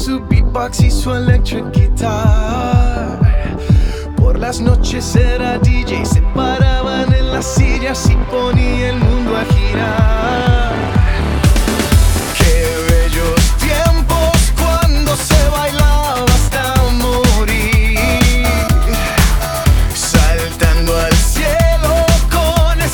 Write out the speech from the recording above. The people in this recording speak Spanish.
su beatbox y su electric guitar. Por las noches era DJ, se paraban en las sillas y ponía el mundo a girar.